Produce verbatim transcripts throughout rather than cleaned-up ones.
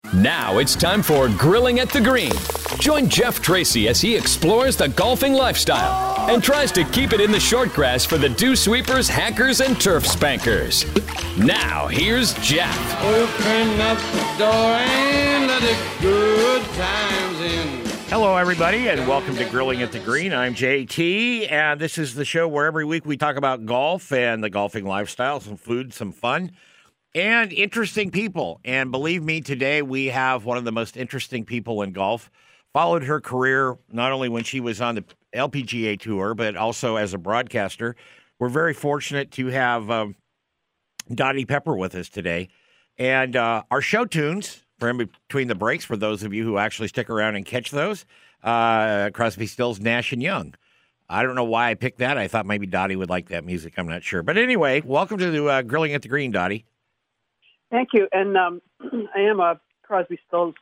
Now it's time for Grilling at the Green. Join Jeff Tracy as he explores the golfing lifestyle and tries to keep it in the short grass for the dew sweepers, hackers, and turf spankers. Now, here's Jeff. Open up the door and let the good times in. Hello, everybody, and welcome to Grilling at the Green. I'm J T, and this is the show where every week we talk about golf and the golfing lifestyle, some food, some fun, and interesting people. And believe me, today we have one of the most interesting people in golf. Followed her career not only when she was on the L P G A Tour, but also as a broadcaster. We're very fortunate to have um, Dottie Pepper with us today. And uh, our show tunes, for in between the breaks, for those of you who actually stick around and catch those, uh, Crosby, Stills, Nash, and Young. I don't know why I picked that. I thought maybe Dottie would like that music. I'm not sure. But anyway, welcome to the uh, Grilling at the Green, Dottie. Thank you. And um, I am a Crosby, Stills,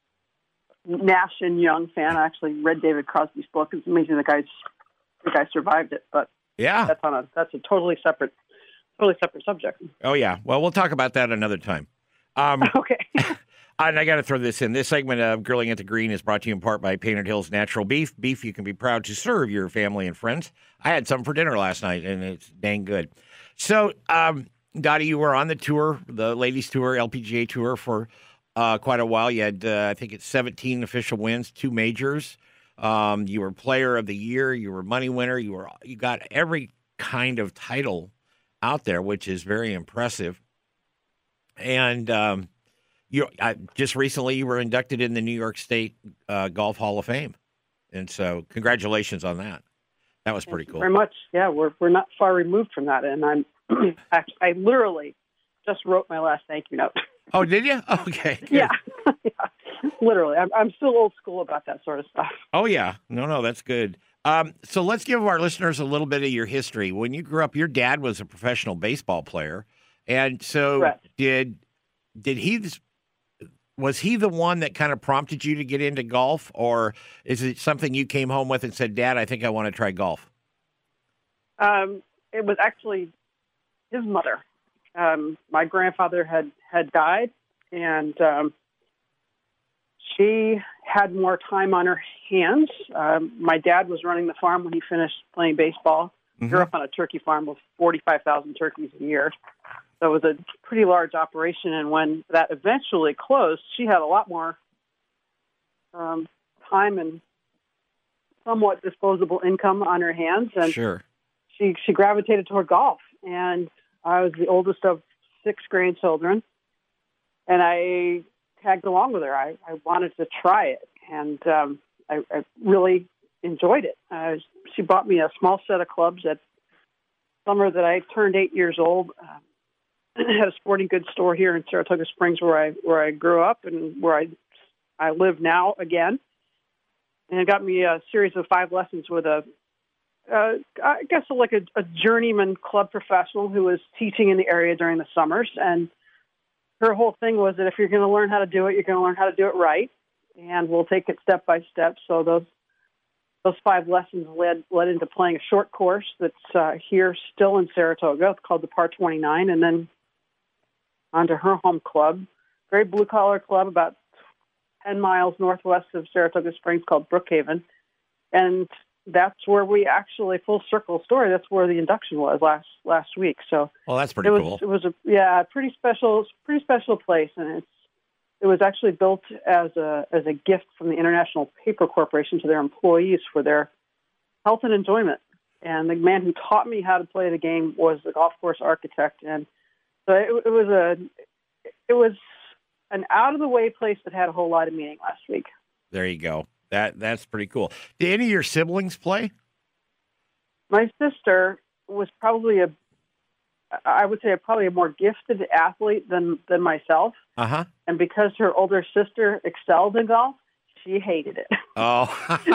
Nash and Young fan. I actually read David Crosby's book. It's amazing the guy's the guy survived it. But yeah, that's on a that's a totally separate, totally separate subject. Oh yeah. Well, we'll talk about that another time. Um, okay. And I got to throw this in. This segment of Grilling at the Green is brought to you in part by Painted Hills Natural Beef. Beef you can be proud to serve your family and friends. I had some for dinner last night, and it's dang good. So, um, Dottie, you were on the tour, the ladies' tour, L P G A Tour, for uh, quite a while. You had, uh, I think it's seventeen official wins, two majors. Um, you were Player of the Year. You were Money Winner. You were you got every kind of title out there, which is very impressive. And um, you I, just recently you were inducted in the New York State uh, Golf Hall of Fame, and so congratulations on that. That was pretty Thank cool. You very much. Yeah, we're we're not far removed from that, and I'm actually, I literally just wrote my last thank you note. Oh, did you? Okay. Good. Yeah, yeah, literally. I'm I'm still old school about that sort of stuff. Oh yeah, no, no, that's good. Um, so let's give our listeners a little bit of your history. When you grew up, your dad was a professional baseball player, and so Correct. did did he? Was he the one that kind of prompted you to get into golf, or is it something you came home with and said, "Dad, I think I want to try golf"? Um, it was actually his mother. Um, my grandfather had, had died, and um, she had more time on her hands. Um, my dad was running the farm when he finished playing baseball. Mm-hmm. Grew up on a turkey farm with forty-five thousand turkeys a year. So it was a pretty large operation, and when that eventually closed, she had a lot more um, time and somewhat disposable income on her hands. And Sure. she, she gravitated toward golf. And I was the oldest of six grandchildren, and I tagged along with her. I, I wanted to try it, and um, I, I really enjoyed it. Uh, she bought me a small set of clubs at summer that I turned eight years old. Uh, had a sporting goods store here in Saratoga Springs where I where I grew up and where I I live now again. And it got me a series of five lessons with a Uh, I guess like a, a journeyman club professional who was teaching in the area during the summers. And her whole thing was that if you're going to learn how to do it, you're going to learn how to do it right. And we'll take it step by step. So those those five lessons led led into playing a short course that's uh, here still in Saratoga. It's called the Par twenty-nine. And then onto her home club, very blue-collar club about ten miles northwest of Saratoga Springs called Brookhaven. And that's where we actually, full circle story, that's where the induction was last last week. So well, that's pretty it was, cool. It was a yeah, pretty special, pretty special place, and it's it was actually built as a as a gift from the International Paper Corporation to their employees for their health and enjoyment. And the man who taught me how to play the game was the golf course architect, and so it, it was a it was an out of the way place that had a whole lot of meaning last week. There you go. That that's pretty cool. Did any of your siblings play? My sister was probably a, I would say, probably a more gifted athlete than than myself. Uh huh. And because her older sister excelled in golf, she hated it. Oh.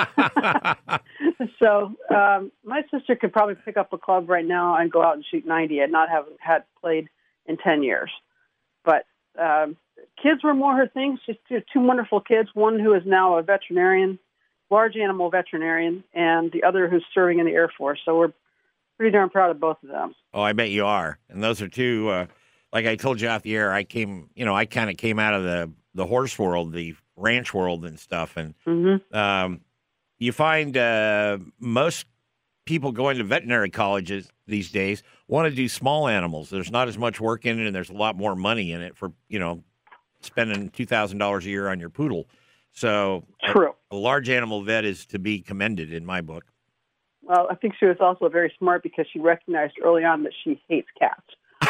So um, my sister could probably pick up a club right now and go out and shoot ninety and not have had played in ten years. But um, kids were more her thing. She's two, two wonderful kids, one who is now a veterinarian, large animal veterinarian, and the other who's serving in the Air Force. So we're pretty darn proud of both of them. Oh, I bet you are. And those are two, uh, like I told you off the air, I came, you know, I kind of came out of the, the horse world, the ranch world and stuff. And Mm-hmm. um, you find uh, most people going to veterinary colleges these days want to do small animals. There's not as much work in it, and there's a lot more money in it for, you know, spending two thousand dollars a year on your poodle. So True. A, a large animal vet is to be commended in my book. Well, I think she was also very smart because she recognized early on that she hates cats.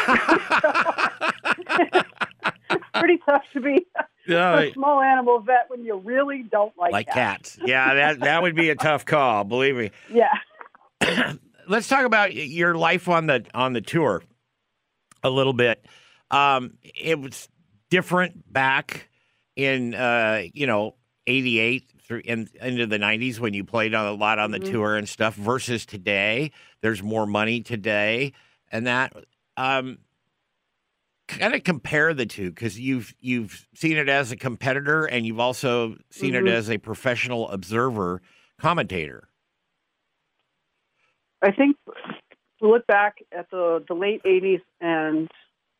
It's pretty tough to be Yeah, a small animal vet when you really don't like, like cats. cats. Yeah, that that would be a tough call, believe me. Yeah. Let's talk about your life on the on the tour a little bit. Um, it was different back in uh, you know eighty-eight through in, into the nineties when you played on a lot on the Mm-hmm. tour and stuff versus today. There's more money today, and that um, kind of compare the two because you've you've seen it as a competitor and you've also seen Mhm. it as a professional observer commentator. I think we look back at the, the late eighties, and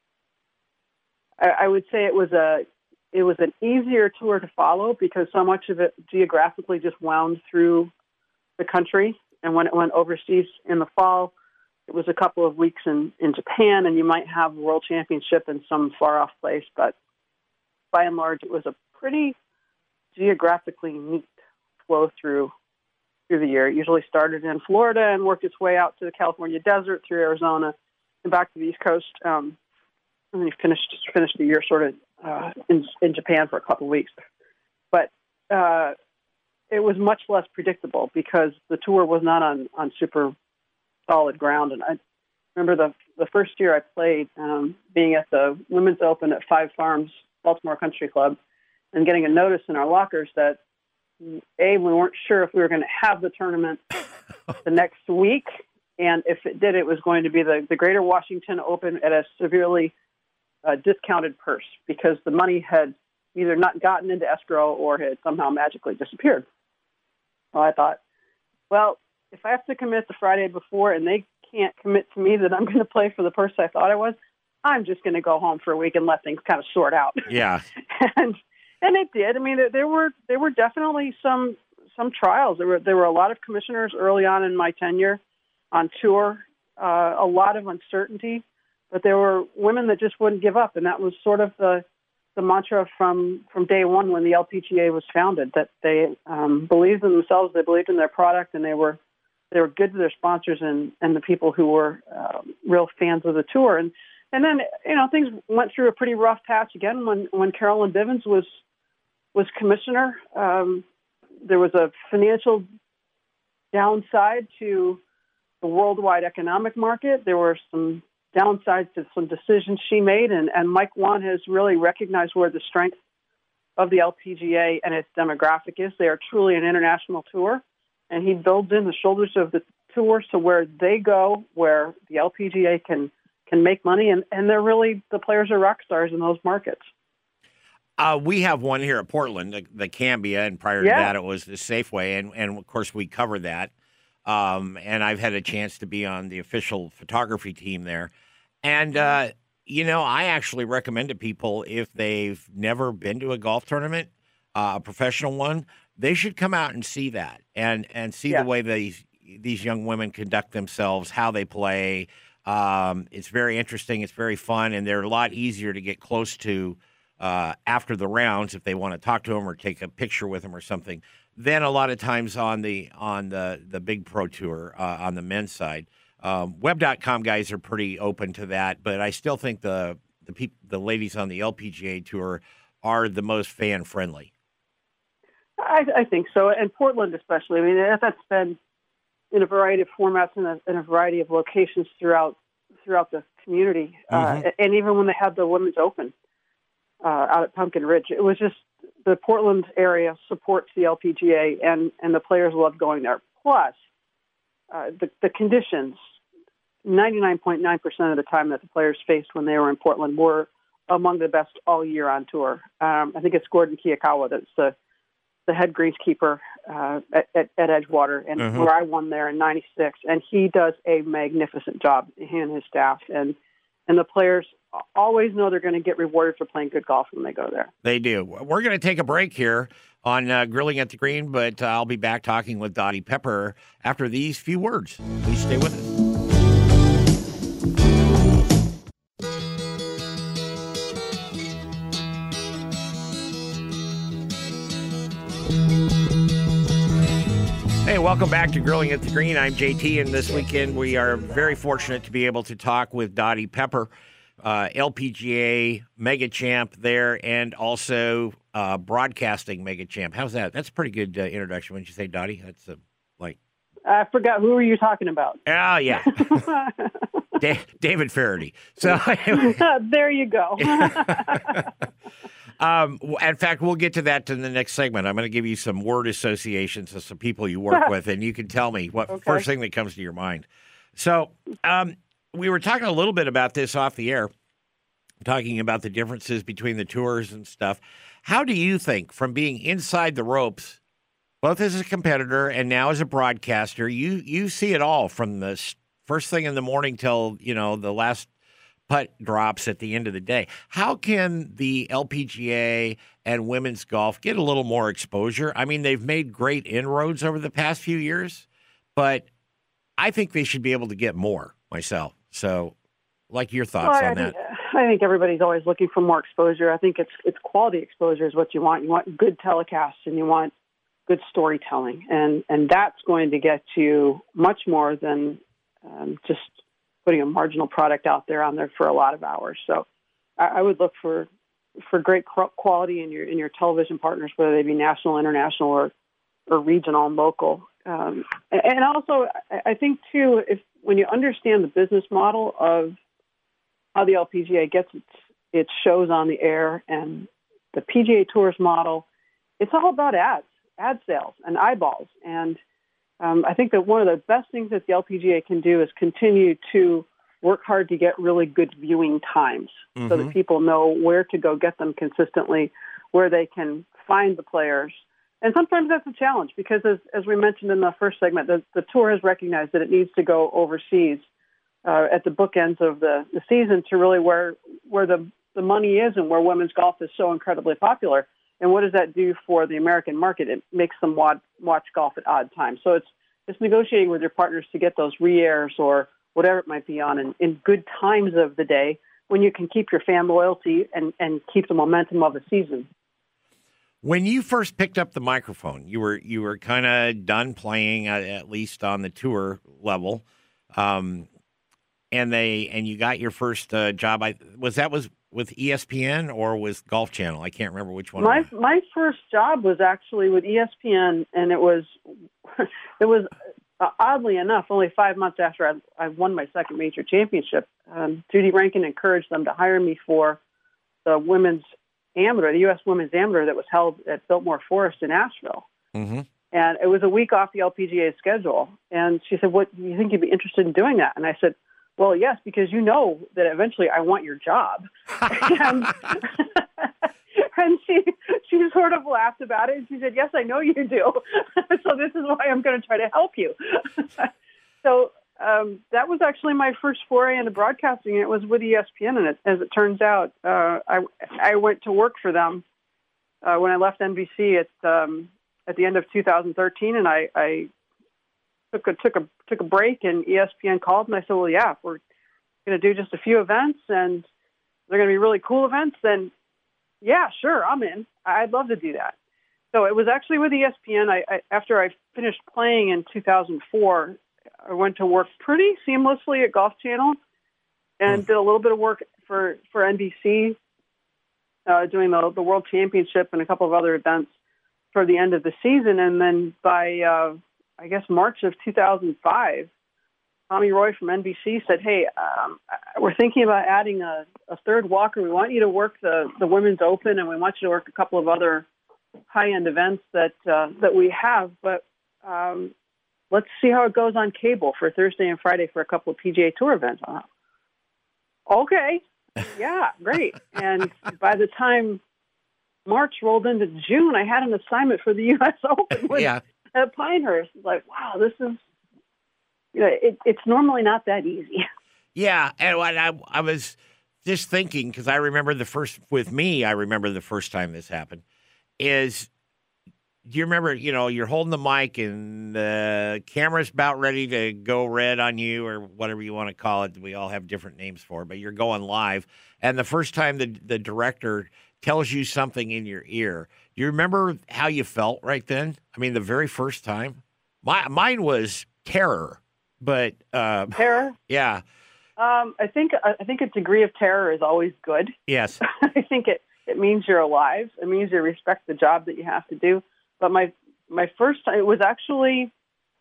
I, I would say it was a it was an easier tour to follow because so much of it geographically just wound through the country. And when it went overseas in the fall, it was a couple of weeks in, in Japan, and you might have a world championship in some far off place. But by and large, it was a pretty geographically neat flow through through the year. It usually started in Florida and worked its way out to the California desert, through Arizona, and back to the East Coast. Um, and then you finished finished the year sort of uh, in in Japan for a couple of weeks. But uh, it was much less predictable because the tour was not on, on super solid ground. And I remember the the first year I played, um, being at the Women's Open at Five Farms Baltimore Country Club, and getting a notice in our lockers that A, we weren't sure if we were going to have the tournament the next week, and if it did, it was going to be the, the Greater Washington Open at a severely uh, discounted purse because the money had either not gotten into escrow or had somehow magically disappeared. Well, I thought, well, if I have to commit the Friday before and they can't commit to me that I'm going to play for the purse I thought I was, I'm just going to go home for a week and let things kind of sort out. Yeah. and And it did. I mean, there, there were there were definitely some some trials. There were there were a lot of commissioners early on in my tenure on tour. Uh, a lot of uncertainty, but there were women that just wouldn't give up, and that was sort of the the mantra from from day one when the L P G A was founded. That they um, believed in themselves, they believed in their product, and they were they were good to their sponsors and and the people who were uh, real fans of the tour. And and then you know things went through a pretty rough patch again when when Carolyn Bivens was. was commissioner. Um, there was a financial downside to the worldwide economic market. There were some downsides to some decisions she made, and, and Mike Wan has really recognized where the strength of the L P G A and its demographic is. They are truly an international tour, and he builds in the shoulders of the tour to where they go, where the L P G A can can make money, and, and they're really, the players are rock stars in those markets. Uh, we have one here at Portland, the, the Cambia, and prior Yeah. to that, it was the Safeway, and, and of course we covered that. Um, and I've had a chance to be on the official photography team there. And, uh, you know, I actually recommend to people if they've never been to a golf tournament, uh, a professional one, they should come out and see that and, and see Yeah. the way these these young women conduct themselves, how they play. Um, it's very interesting. It's very fun, and they're a lot easier to get close to Uh, after the rounds, if they want to talk to him or take a picture with him or something, then a lot of times on the on the, the big pro tour uh, on the men's side, um, web dot com guys are pretty open to that. But I still think the the peop- the ladies on the L P G A tour are the most fan friendly. I, I think so, and Portland especially. I mean, that's been in a variety of formats and a, in a variety of locations throughout throughout the community, Mhm. uh, and even when they had the Women's Open. Uh, out at Pumpkin Ridge. It was just the Portland area supports the L P G A, and, and the players love going there. Plus, uh, the, the conditions, ninety-nine point nine percent of the time that the players faced when they were in Portland were among the best all year on tour. Um, I think it's Gordon Kiyakawa that's the, the head greenskeeper uh, at, at, at Edgewater, and Mhm. where I won there in ninety-six. And he does a magnificent job, he and his staff. And and the players always know they're going to get rewarded for playing good golf when they go there. They do. We're going to take a break here on uh, Grilling at the Green, but uh, I'll be back talking with Dottie Pepper after these few words. Please stay with us. Hey, welcome back to Grilling at the Green. I'm J T, and this weekend we are very fortunate to be able to talk with Dottie Pepper, uh, L P G A mega champ there, and also uh, broadcasting mega champ. How's that? That's a pretty good uh, introduction. Wouldn't you say, Dottie? That's uh, like. I forgot, who were you talking about? Oh, yeah. da- David Faraday. So there you go. Um, in fact, we'll get to that in the next segment. I'm going to give you some word associations of some people you work with, and you can tell me what okay. first thing that comes to your mind. So um, we were talking a little bit about this off the air, talking about the differences between the tours and stuff. How do you think, from being inside the ropes, both as a competitor and now as a broadcaster, you you see it all from the first thing in the morning till, you know, the last putt drops at the end of the day. How can the L P G A and women's golf get a little more exposure? I mean, they've made great inroads over the past few years, but I think they should be able to get more myself. So, like your thoughts well, on I that? Think, I think everybody's always looking for more exposure. I think it's it's quality exposure is what you want. You want good telecasts and you want good storytelling, and and that's going to get you much more than um, just putting a marginal product out there on there for a lot of hours. So I, I would look for for great quality in your in your television partners, whether they be national, international, or or regional and local. Um, and also, I think too, if when you understand the business model of how the L P G A gets its, its shows on the air and the P G A Tour's model, it's all about ads, ad sales, and eyeballs. And Um, I think that one of the best things that the L P G A can do is continue to work hard to get really good viewing times mm-hmm. so that people know where to go get them consistently, where they can find the players. And sometimes that's a challenge because, as, as we mentioned in the first segment, the, the tour has recognized that it needs to go overseas uh, at the bookends of the, the season to really where where the, the money is and where women's golf is so incredibly popular. And what does that do for the American market? It makes them watch, watch golf at odd times. So it's it's negotiating with your partners to get those re-airs or whatever it might be on in, in good times of the day when you can keep your fan loyalty and, and keep the momentum of the season. When you first picked up the microphone, you were you were kind of done playing, at, at least on the tour level, um, and they and you got your first uh, job. I was that was. with E S P N or with Golf Channel? I can't remember which one. My my first job was actually with E S P N, and it was it was uh, oddly enough only five months after I, I won my second major championship. Um, Judy Rankin encouraged them to hire me for the women's amateur, the U S Women's Amateur that was held at Biltmore Forest in Asheville. Mm-hmm. And it was a week off the L P G A schedule. And she said, "What do you think you'd be interested in doing that?" And I said, "Well, yes, because you know that eventually I want your job." and, and she she sort of laughed about it, and she said, "Yes, I know you do. So this is why I'm going to try to help you." So um, that was actually my first foray into broadcasting. It was with E S P N, and it, as it turns out, uh, I I went to work for them uh, when I left N B C at um, at the end of two thousand thirteen, and I. I Took a took a took a break, and E S P N called, and I said, "Well, yeah, if we're going to do just a few events, and they're going to be really cool events, then yeah, sure, I'm in. I'd love to do that." So it was actually with E S P N. I, I after I finished playing in two thousand four, I went to work pretty seamlessly at Golf Channel, and mm. did a little bit of work for for N B C, uh, doing the the World Championship and a couple of other events for the end of the season, and then by uh, I guess March of two thousand five, Tommy Roy from N B C said, "Hey, um, we're thinking about adding a, a third walker. We want you to work the, the Women's Open, and we want you to work a couple of other high-end events that uh, that we have. But um, let's see how it goes on cable for Thursday and Friday for a couple of P G A Tour events." Uh, okay, yeah, great. And by the time March rolled into June, I had an assignment for the U S Open with, yeah. at Pinehurst. Like, wow, this is, you know, it, it's normally not that easy. Yeah, and what I, I was just thinking, because I remember the first, with me, I remember the first time this happened, is, do you remember, you know, you're holding the mic and the camera's about ready to go red on you or whatever you want to call it. We all have different names for it, but you're going live. And the first time the, the director tells you something in your ear, do you remember how you felt right then? I mean, the very first time? My, mine was terror, but... Uh, terror? Yeah. Um, I think I think a degree of terror is always good. Yes. I think it, it means you're alive. It means you respect the job that you have to do. But my my first time, it was actually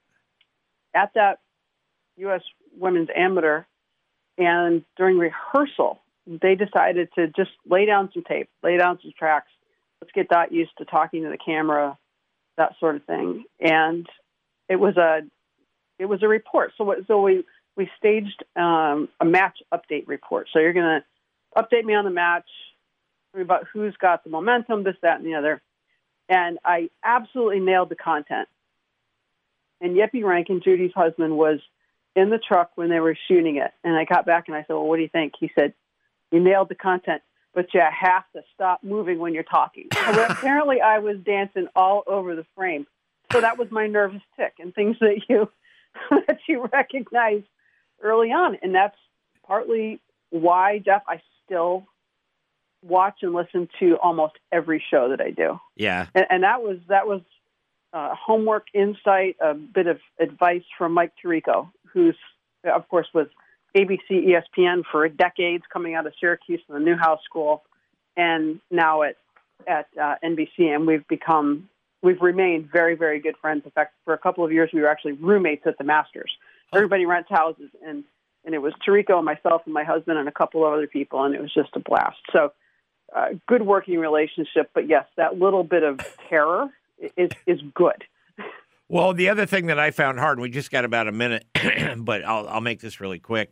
at that U S Women's Amateur, and during rehearsal, they decided to just lay down some tape, lay down some tracks. Let's get Dot used to talking to the camera, that sort of thing. And it was a it was a report. So what, so we we staged um, a match update report. So you're going to update me on the match, about who's got the momentum, this, that, and the other. And I absolutely nailed the content. And Yippee Rankin, Judy's husband, was in the truck when they were shooting it. And I got back and I said, well, what do you think? He said, you nailed the content, but you have to stop moving when you're talking. So apparently I was dancing all over the frame. So that was my nervous tick and things that you that you recognize early on. And that's partly why, Jeff, I still watch and listen to almost every show that I do. Yeah. And, and that was that was uh, homework, insight, a bit of advice from Mike Tirico, who's, of course, was A B C, E S P N for decades, coming out of Syracuse and the Newhouse School, and now at at uh, N B C. And we've become, we've remained very, very good friends. In fact, for a couple of years, we were actually roommates at the Masters. Everybody rents houses, and, and it was Tirico and myself and my husband and a couple of other people, and it was just a blast. So uh, good working relationship, but yes, that little bit of terror is is good. Well, the other thing that I found hard, we just got about a minute, but I'll, I'll make this really quick.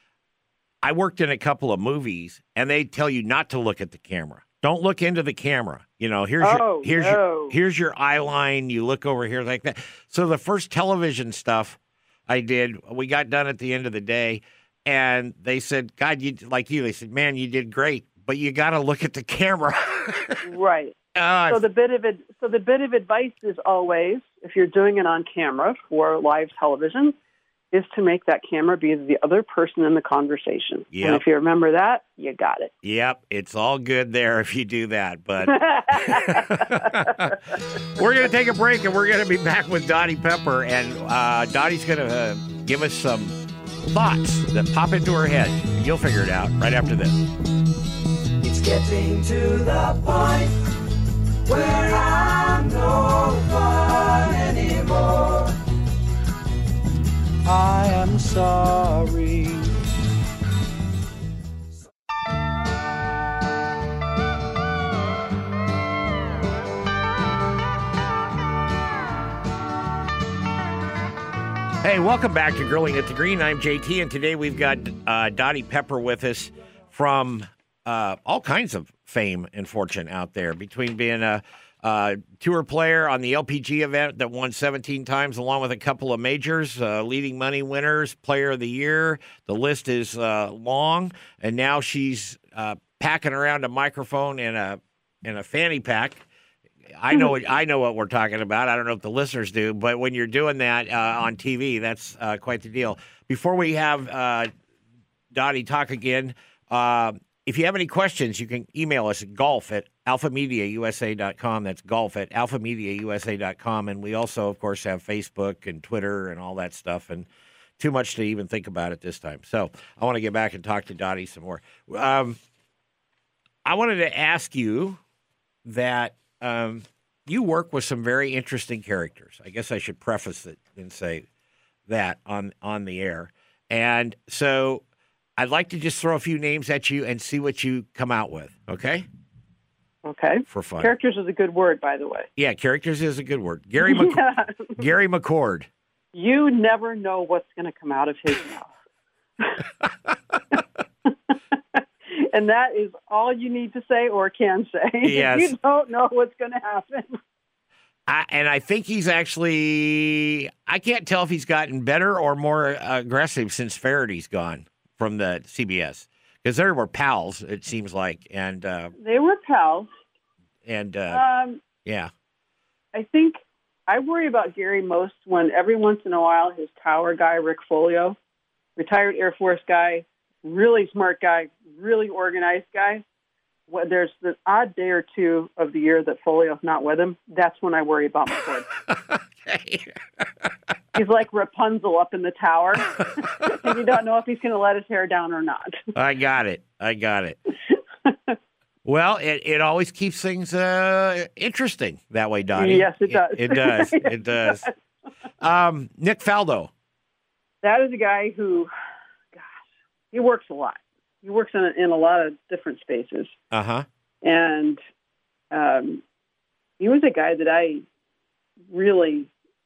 I worked in a couple of movies, and they tell you not to look at the camera. Don't look into the camera. You know, here's oh, your here's no. your here's your eye line. You look over here like that. So the first television stuff I did, we got done at the end of the day, and they said, God, you like you. They said, man, you did great, but you got to look at the camera. Right. Uh, so the bit of it, so the bit of advice is always, if you're doing it on camera for live television, is to make that camera be the other person in the conversation. Yep. And if you remember that, you got it. Yep, it's all good there if you do that. But we're going to take a break, and we're going to be back with Dottie Pepper, and uh, Dottie's going to uh, give us some thoughts that pop into her head. You'll figure it out right after this. It's getting to the point where I'm no fun anymore. I am sorry. Hey, welcome back to Grilling at the Green. I'm J T, and today we've got uh, Dottie Pepper with us from uh, all kinds of fame and fortune out there, between being a Uh, tour player on the L P G event that won seventeen times, along with a couple of majors, uh, leading money winners, player of the year. The list is uh, long, and now she's uh, packing around a microphone and a and a fanny pack. I know what, I know what we're talking about. I don't know if the listeners do, but when you're doing that uh, on T V, that's uh, quite the deal. Before we have uh, Dottie talk again, uh, if you have any questions, you can email us at golf at alpha media u s a dot com. That's golf at alpha media u s a dot com. And we also, of course, have Facebook and Twitter and all that stuff, and too much to even think about at this time. So I want to get back and talk to Dottie some more. Um, I wanted to ask you that um, you work with some very interesting characters. I guess I should preface it and say that on, on the air. And so I'd like to just throw a few names at you and see what you come out with, okay? Okay. For fun. Characters is a good word, by the way. Yeah, characters is a good word. Gary Mc- Yeah. Gary McCord. You never know what's going to come out of his mouth. And that is all you need to say or can say. Yes. You don't know what's going to happen. I, and I think he's actually, I can't tell if he's gotten better or more aggressive since Farady's gone. from the C B S because they were pals. It seems like, and uh, They were pals. and uh, Um, yeah, I think I worry about Gary most when every once in a while his tower guy, Rick Folio, retired Air Force guy, really smart guy, really organized guy, when there's the odd day or two of the year that Folio's not with him, that's when I worry about McCord. okay. He's like Rapunzel up in the tower, and you don't know if he's going to let his hair down or not. I got it. I got it. Well, it, it always keeps things uh, interesting that way, Donnie. Yes, it does. It, it does. It does. Um, Nick Faldo. That is a guy who, gosh, he works a lot. He works in a, in a lot of different spaces. Uh huh. And um, he was a guy that I really,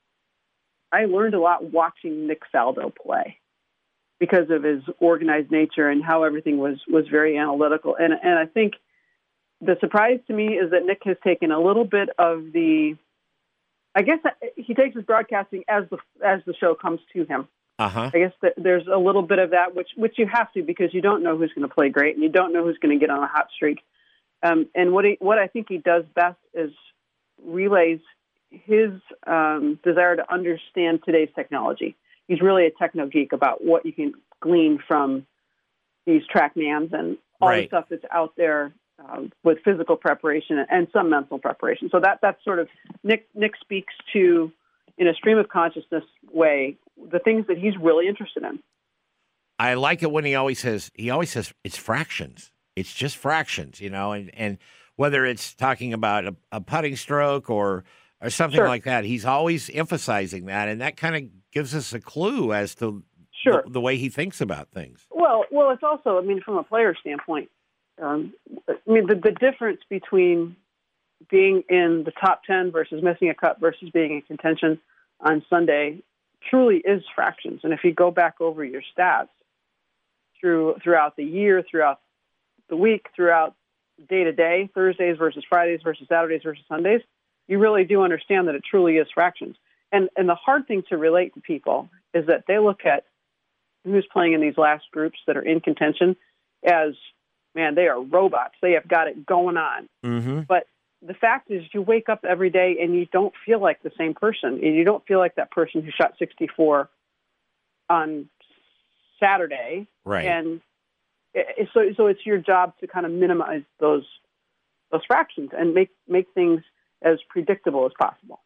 I learned a lot watching Nick Faldo play because of his organized nature and how everything was, was very analytical. And, and I think the surprise to me is that Nick has taken a little bit of the, I guess he takes his broadcasting as the, as the show comes to him. Uh-huh. I guess that there's a little bit of that, which which you have to because you don't know who's going to play great and you don't know who's going to get on a hot streak. Um, and what he, what I think he does best is relays his um, desire to understand today's technology. He's really a techno geek about what you can glean from these TrackMans and all Right. the stuff that's out there um, with physical preparation and some mental preparation. So that that's sort of Nick. Nick speaks to, in a stream of consciousness way, the things that he's really interested in. I like it when he always says, he always says it's fractions. It's just fractions, you know, and, and whether it's talking about a, a putting stroke or, or something Sure. like that, he's always emphasizing that. And that kind of gives us a clue as to Sure. the, the way he thinks about things. Well, well, it's also, I mean, from a player standpoint, um, I mean, the, the difference between being in the top ten versus missing a cut versus being in contention on Sunday truly is fractions. And if you go back over your stats through throughout the year, throughout the week, throughout day to day, Thursdays versus Fridays versus Saturdays versus Sundays, you really do understand that it truly is fractions. And and the hard thing to relate to people is that they look at who's playing in these last groups that are in contention as, man, they are robots. They have got it going on. Mm-hmm. But the fact is you wake up every day and you don't feel like the same person. And you don't feel like that person who shot sixty-four on Saturday. Right. And it, so, so it's your job to kind of minimize those, those fractions and make, make things as predictable as possible.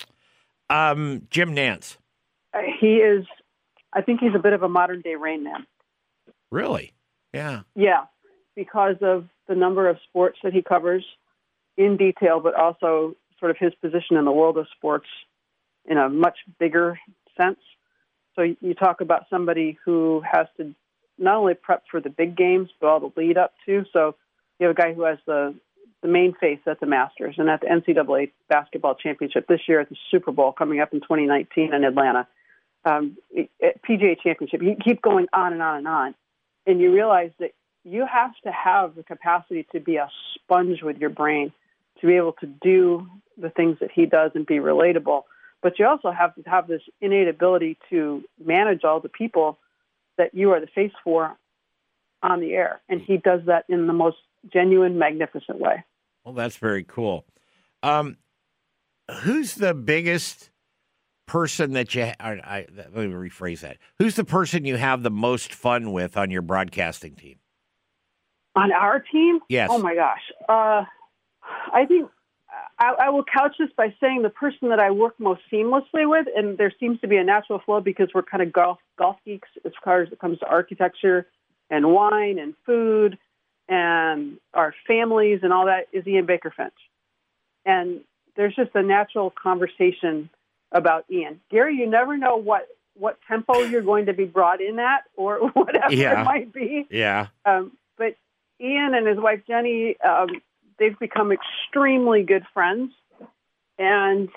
Um, Jim Nantz. Uh, he is, I think he's a bit of a modern day Rain Man. Really? Yeah. Yeah, because of the number of sports that he covers in detail, but also sort of his position in the world of sports in a much bigger sense. So you talk about somebody who has to not only prep for the big games, but all the lead up to. So you have a guy who has the, the main face at the Masters and at the N C double A basketball championship this year at the Super Bowl coming up in twenty nineteen in Atlanta. Um, at P G A championship, you keep going on and on and on. And you realize that you have to have the capacity to be a sponge with your brain to be able to do the things that he does and be relatable. But you also have to have this innate ability to manage all the people that you are the face for on the air. And he does that in the most genuine, magnificent way. Well, that's very cool. Um, who's the biggest person that you, I, I, let me rephrase that. Who's the person you have the most fun with on your broadcasting team? On our team? Yes. Oh, my gosh. Uh, I think I, I will couch this by saying the person that I work most seamlessly with, and there seems to be a natural flow because we're kind of golf golf geeks as far as it comes to architecture and wine and food and our families and all that, is Ian Baker Finch. And there's just a natural conversation about Ian. Gary, you never know what, what tempo you're going to be brought in at or whatever Yeah. it might be. Yeah. Um, but Ian and his wife, Jenny, um, they've become extremely good friends. And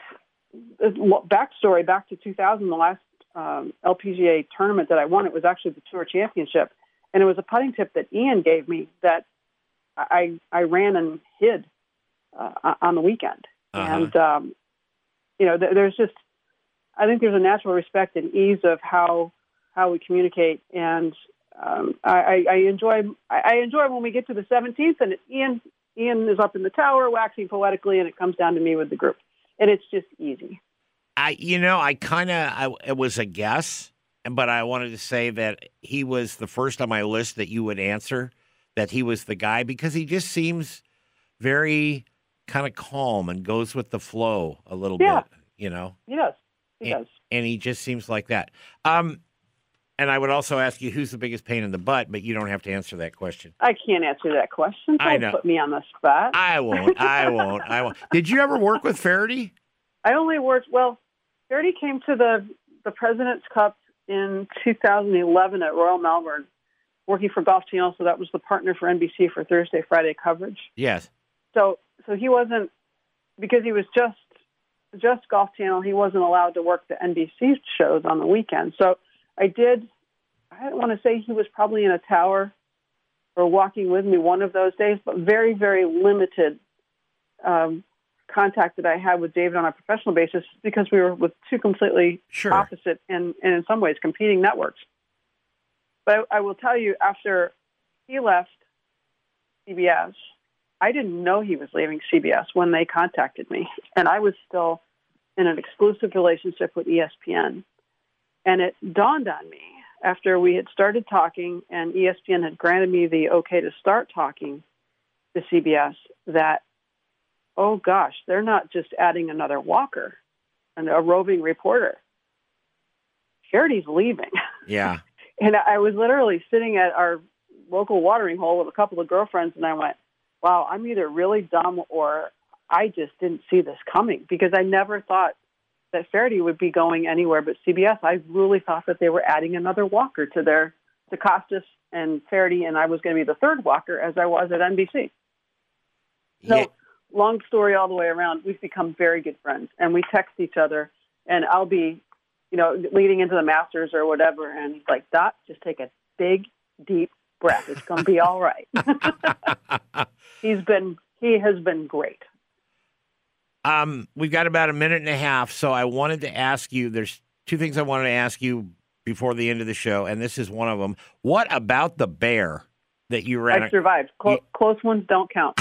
backstory, back to two thousand, the last um, L P G A tournament that I won, it was actually the Tour Championship. And it was a putting tip that Ian gave me that I, I ran and hid uh, on the weekend. Uh-huh. And, um, you know, th- there's just, I think there's a natural respect and ease of how, how we communicate. And um, I, I enjoy I, I enjoy when we get to the seventeenth, and it's Ian Ian is up in the tower waxing poetically, and it comes down to me with the group, and it's just easy. I, you know, I kind of, I it was a guess, but I wanted to say that he was the first on my list that you would answer, that he was the guy, because he just seems very kind of calm and goes with the flow a little Yeah. bit, you know? He does. He and, does. and he just seems like that. Um, and I would also ask you, who's the biggest pain in the butt, but you don't have to answer that question. I can't answer that question. Don't I know. put me on the spot. I won't. I won't. I won't. Did you ever work with Faraday? I only worked, well, Faraday came to the, the President's Cup in two thousand eleven at Royal Melbourne, working for Golf Channel, so that was the partner for N B C for Thursday, Friday coverage. Yes. So so he wasn't, because he was just just Golf Channel, he wasn't allowed to work the N B C shows on the weekend. So I did, I don't want to say he was probably in a tower or walking with me one of those days, but very, very limited um, contact that I had with David on a professional basis, because we were with two completely Sure. opposite and, and in some ways competing networks. But I, I will tell you, after he left C B S, I didn't know he was leaving C B S when they contacted me. And I was still in an exclusive relationship with E S P N. And it dawned on me after we had started talking and E S P N had granted me the okay to start talking to C B S that, oh gosh, they're not just adding another walker and a roving reporter. Faraday's leaving. Yeah. And I was literally sitting at our local watering hole with a couple of girlfriends, and I went, wow, I'm either really dumb or I just didn't see this coming, because I never thought that Faraday would be going anywhere but C B S. I really thought that they were adding another walker to their, to Costas and Faraday, and I was going to be the third walker, as I was at N B C. So, Yeah. long story all the way around, we've become very good friends, and we text each other, and I'll be, you know, leading into the Masters or whatever, and he's like, Dot, just take a big, deep breath. It's going to be all right. He's been, he has been great. Um, we've got about a minute and a half, so I wanted to ask you, there's two things I wanted to ask you before the end of the show, and this is one of them. What about the bear that you ran? I survived. Clo- you... Close ones don't count.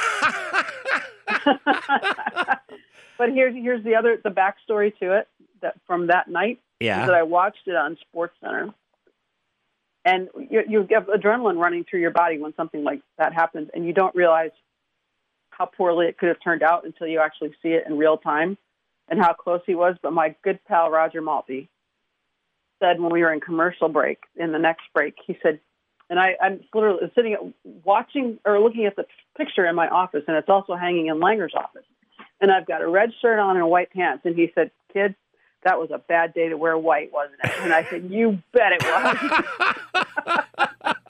But here's here's the other the backstory to it that from that night. Yeah. Is that I watched it on SportsCenter, and you, you get adrenaline running through your body when something like that happens, and you don't realize how poorly it could have turned out until you actually see it in real time, and how close he was. But my good pal Roger Maltby said when we were in commercial break, in the next break, he said, and I, I'm literally sitting watching or looking at the picture in my office, and it's also hanging in Langer's office. And I've got a red shirt on and white pants. And he said, kid, that was a bad day to wear white, wasn't it? And I said, you bet it was.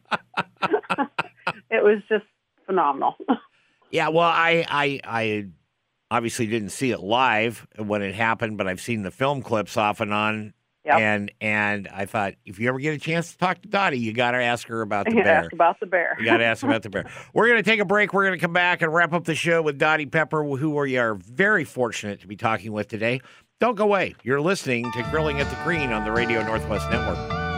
It was just phenomenal. Yeah, well, I, I, I obviously didn't see it live when it happened, but I've seen the film clips off and on. Yep. And and I thought, if you ever get a chance to talk to Dottie, you got to ask her about the You bear. ask about the bear. You got to ask about the bear. We're going to take a break. We're going to come back and wrap up the show with Dottie Pepper, who we are very fortunate to be talking with today. Don't go away. You're listening to Grilling at the Green on the Radio Northwest Network.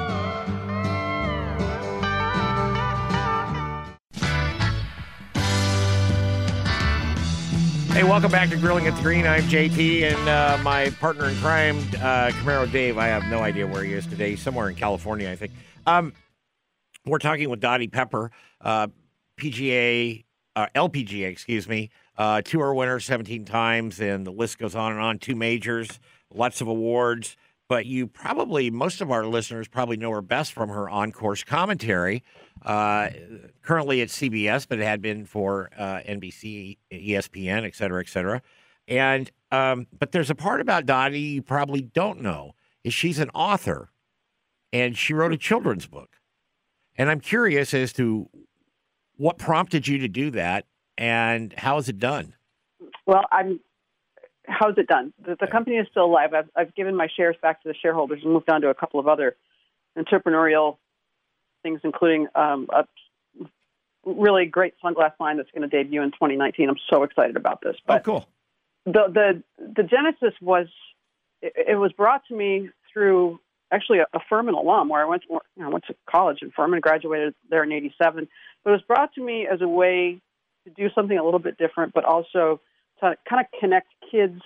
Hey, welcome back to Grilling at the Green. I'm J T, and uh, my partner in crime, uh, Camaro Dave. I have no idea where he is today. He's somewhere in California, I think. Um, we're talking with Dottie Pepper, uh, P G A, uh, L P G A, excuse me, uh, tour winner seventeen times, and the list goes on and on. Two majors, lots of awards. But you probably, most of our listeners probably know her best from her on-course commentary. Uh, currently at C B S, but it had been for uh, N B C, E S P N, et cetera, et cetera. And um, but there's a part about Dottie you probably don't know is she's an author, and she wrote a children's book. And I'm curious as to what prompted you to do that, and how is it done? Well, I'm. How's it done? The, the company is still alive. I've, I've given my shares back to the shareholders and moved on to a couple of other entrepreneurial things, including um, a really great sunglass line that's going to debut in twenty nineteen. I'm so excited about this. But oh, cool. The the the genesis was it, it was brought to me through actually a, a Furman alum, where I went to, you know, I went to college in Furman, graduated there in eighty-seven. But it was brought to me as a way to do something a little bit different, but also to kind of connect kids.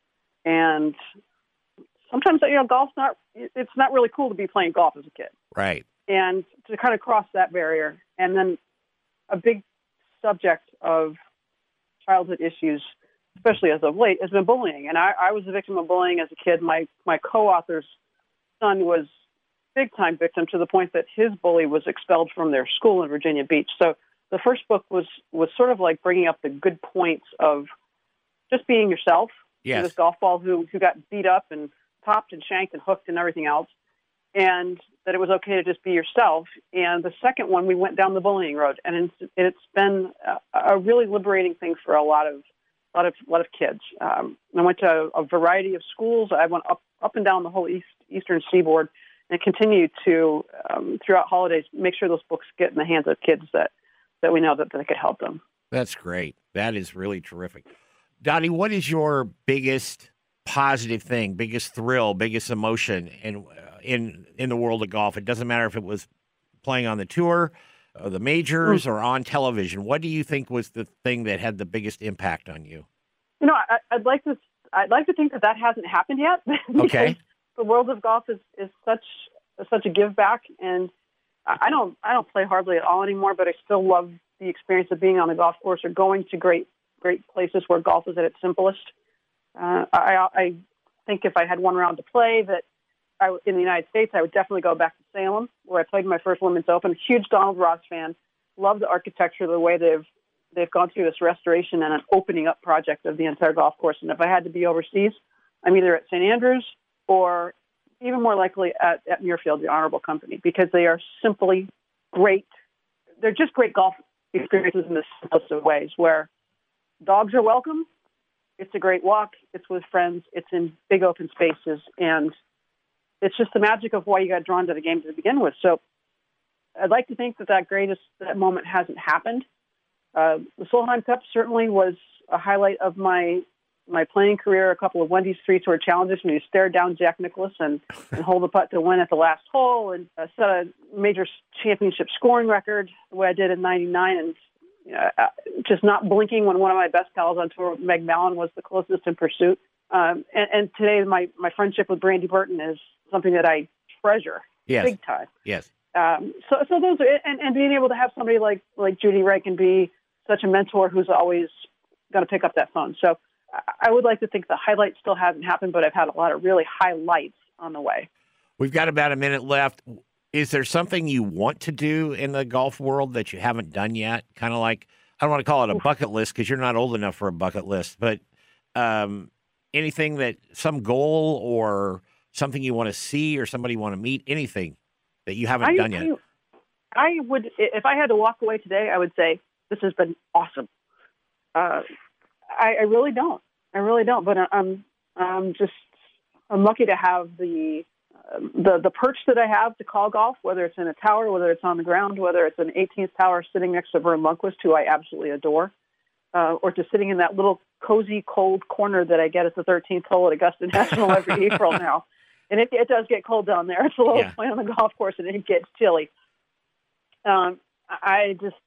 And sometimes, you know, golf's not, it's not really cool to be playing golf as a kid. Right. And to kind of cross that barrier. And then a big subject of childhood issues, especially as of late, has been bullying. And I, I was a victim of bullying as a kid. My my co-author's son was big-time victim, to the point that his bully was expelled from their school in Virginia Beach. So the first book was, was sort of like bringing up the good points of just being yourself. Yes. This golf ball who, who got beat up and popped and shanked and hooked and everything else, and that it was okay to just be yourself. And the second one, we went down the bullying road, and it's, it's been a, a really liberating thing for a lot of a lot of a lot of kids. Um, I went to a, a variety of schools. I went up up and down the whole east eastern seaboard, and continue to um, throughout holidays make sure those books get in the hands of kids that that we know that, that could help them. That's great. That is really terrific. Dottie, what is your biggest positive thing, biggest thrill, biggest emotion in in in the world of golf? It doesn't matter if it was playing on the tour, or the majors, mm. or on television. What do you think was the thing that had the biggest impact on you? You know, I, I'd like to I'd like to think that that hasn't happened yet. Okay. The world of golf is, is such such a give back, and I don't I don't play hardly at all anymore. But I still love the experience of being on the golf course or going to great great places where golf is at its simplest. Uh, I, I think if I had one round to play, that I, in the United States, I would definitely go back to Salem, where I played my first Women's Open. Huge Donald Ross fan. Love the architecture, the way they've they've gone through this restoration and an opening up project of the entire golf course. And if I had to be overseas, I'm either at Saint Andrews or even more likely at, at Muirfield, the Honorable Company, because they are simply great. They're just great golf experiences in the simplest of ways, where dogs are welcome. It's a great walk. It's with friends. It's in big open spaces. And it's just the magic of why you got drawn to the game to begin with. So I'd like to think that that greatest that moment hasn't happened. Uh, the Solheim Cup certainly was a highlight of my my playing career. A couple of Wendy's Three Tour Challenges when you stare down Jack Nicklaus and, and hold the putt to win at the last hole, and uh, set a major championship scoring record the way I did in ninety-nine, and you know, uh, just not blinking when one of my best pals on tour, Meg Mallon, was the closest in pursuit. Um, and, and today, my, my friendship with Brandy Burton is something that I treasure yes. big time. Yes. Um, so, so those are, and, and being able to have somebody like, like Judy Wright can be such a mentor who's always going to pick up that phone. So I would like to think the highlight still hasn't happened, but I've had a lot of really highlights on the way. We've got about a minute left. Is there something you want to do in the golf world that you haven't done yet? Kind of like, I don't want to call it a bucket list because you're not old enough for a bucket list, but um, anything that, some goal or something you want to see or somebody you want to meet, anything that you haven't I, done yet? I, I would, if I had to walk away today, I would say this has been awesome. Uh, I, I really don't. I really don't. But I'm, I'm just, I'm lucky to have the, uh, the the perch that I have to call golf, whether it's in a tower, whether it's on the ground, whether it's an eighteenth tower sitting next to Vern Lundquist, who I absolutely adore, uh, or to sitting in that little cozy, cold corner that I get at the thirteenth hole at Augusta National every April now. And it, it does get cold down there. It's a little yeah. point on the golf course, and it gets chilly. Um, I just,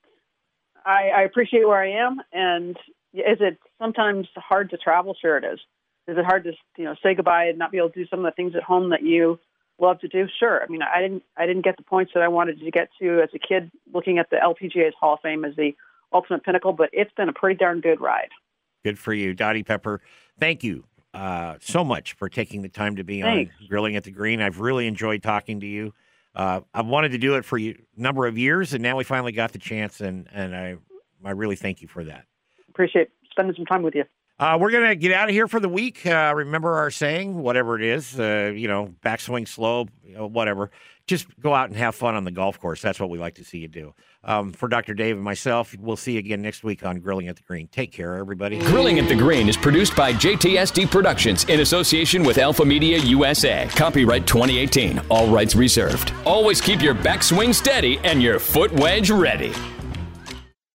I, I appreciate where I am, and is it sometimes hard to travel? Sure it is. Is it hard to, you know, say goodbye and not be able to do some of the things at home that you love to do? Sure. I mean, I didn't, I didn't get the points that I wanted to get to as a kid, looking at the L P G A's Hall of Fame as the ultimate pinnacle, but it's been a pretty darn good ride. Good for you, Dottie Pepper. Thank you uh, so much for taking the time to be Thanks. on Grilling at the Green. I've really enjoyed talking to you. Uh, I've wanted to do it for a number of years, and now we finally got the chance, and, and I, I really thank you for that. Appreciate spending some time with you. Uh, we're going to get out of here for the week. Uh, remember our saying, whatever it is, uh, you know, backswing slow, you know, whatever. Just go out and have fun on the golf course. That's what we like to see you do. Um, for Doctor Dave and myself, we'll see you again next week on Grilling at the Green. Take care, everybody. Grilling at the Green is produced by J T S D Productions in association with Alpha Media U S A. Copyright twenty eighteen. All rights reserved. Always keep your backswing steady and your foot wedge ready.